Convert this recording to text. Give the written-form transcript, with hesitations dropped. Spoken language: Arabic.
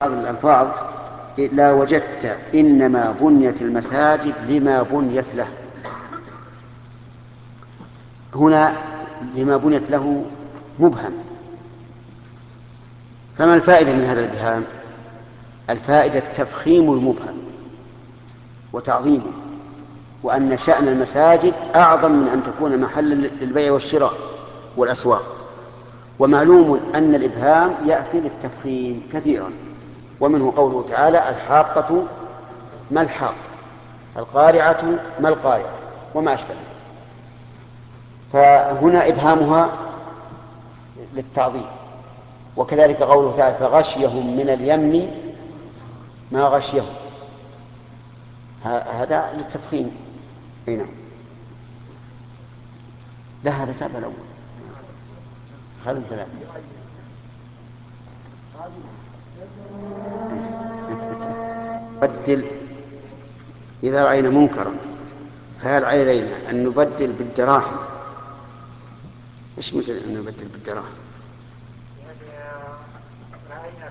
بعض الألفاظ لا وجدت إنما بنيت المساجد لما بنيت له. هنا لما بنيت له مبهم، فما الفائدة من هذا الإبهام؟ الفائدة تفخيم المبهم وتعظيمه، وأن شأن المساجد أعظم من أن تكون محلا للبيع والشراء والأسواق. ومعلوم أن الإبهام يأتي للتفخيم كثيرا، ومنه قوله تعالى: الحاقة ما الحاقة، القارعة ما القارعة، وما أشبه. فهنا إبهامها للتعظيم. وكذلك قوله تعالى: فغشيهم من اليم ما غشيهم، هذا للتفخيم. أي نعم. لا، هذا تابع الأول، هذا الثلاث. بدل إذا رأينا منكرا فهل علينا أن نبدل بالدراهم؟ إيش مثل أن نبدل بالدراهم؟